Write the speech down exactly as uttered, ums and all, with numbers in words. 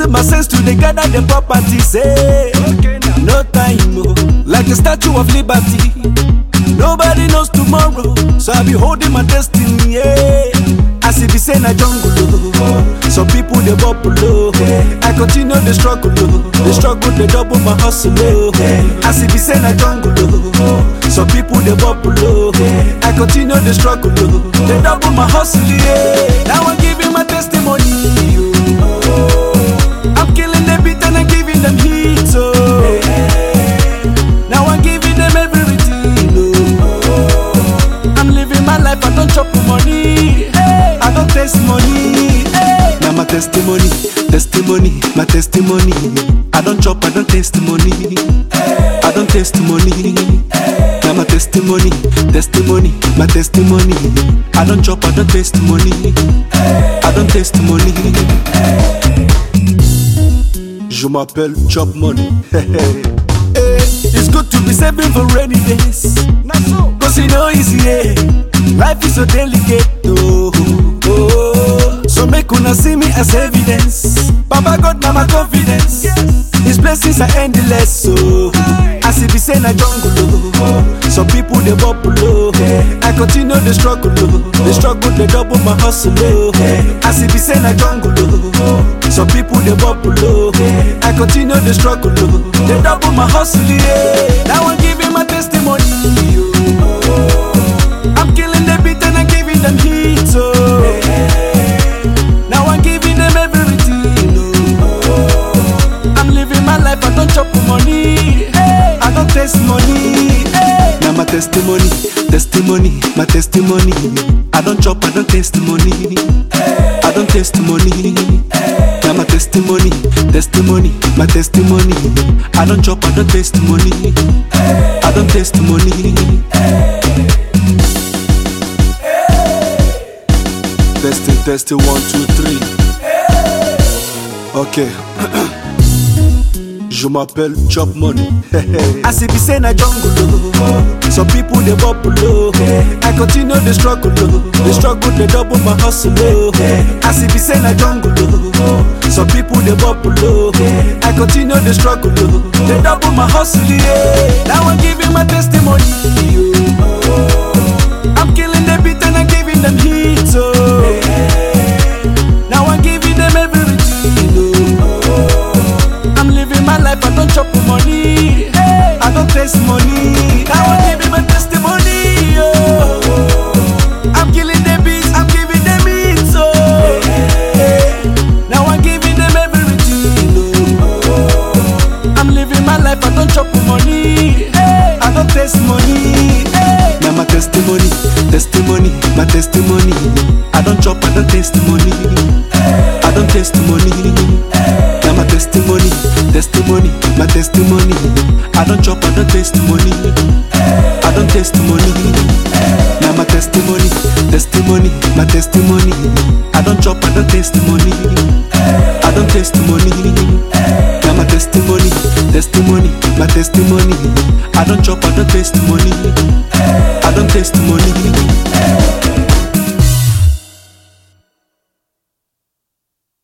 using my sense to dey gather the property. Say, no time, oh, like the Statue of Liberty. Nobody knows tomorrow, so I be holding my destiny. Yeah. As if it's in a jungle, oh. Some people they bubble, oh. I continue the struggle, oh. The struggle they double my hustle, oh. As if it's in a jungle, oh. Some people they bubble, oh. I continue the struggle, oh. They double my hustle, yeah. Now I'm giving my testimony, oh. I'm killing the beat and I'm giving them heat, oh. Now I'm giving them everything, oh. I'm living my life, I don't chop money, I don't taste money. Now my testimony, testimony, my testimony. I don't chop, I don't taste money, I don't taste money. Now my testimony, testimony, my testimony. I don't chop, I don't taste money, I don't taste money. Je m'appelle Chop Money. It's good to be saving for rainy days, cause you know easy, yeah. Life is so delicate, oh, oh. So make una see me as evidence. Baba God na my confidence, His blessings are endless, so as if it's in a jungle, oh. Some people they bubble, oh. I continue the struggle, oh. The struggle they double my hustle, oh. As if it's in a jungle, oh. Some people they bubble, oh. I continue the struggle, oh. They double my hustle, yeah. Now I'm giving my testimony, oh. I'm killing the beat and I'm giving them heat, oh. Now I'm giving them everything, oh. I'm living my life, I don't chop money, I don't taste money. Now my testimony, testimony, my testimony. I don't chop, I don't taste money, I don't taste money. Now my testimony, testimony, my testimony. I don't chop, I don't taste money, I don't taste money. Testing, testing, one, two, three. Ok. Je m'appelle Chop Money. As if it's in a jungle, oh. Some people they bubble, oh. I continue the struggle, oh. The struggle they double my hustle, oh. As if it's in a jungle, oh. Some people they bubble, oh. I continue the struggle, oh. They double my hustle, yeah. Now I'm giving my testimony, oh. I'm killing the beat and I'm giving them heat, oh. Now I'm giving them everything, oh. I'm living my life, I don't chop money, I don't taste money. Now I'm giving my testimony, oh. I'm killing the beats, I'm giving them heat, oh. Now I'm giving them everything, oh. I'm living my life, I don't chop money, I don't taste money. Now my testimony, testimony, my testimony. I don't chop, I don't taste money, I don't taste money. Now my testimony, testimony, my testimony. I don't chop, I don't taste money, I don't taste money. Now my testimony, testimony, my testimony. I don't chop, I don't taste money, I don't taste money. Now my testimony, testimony, my testimony. I don't chop, I don't taste money, I don't taste money.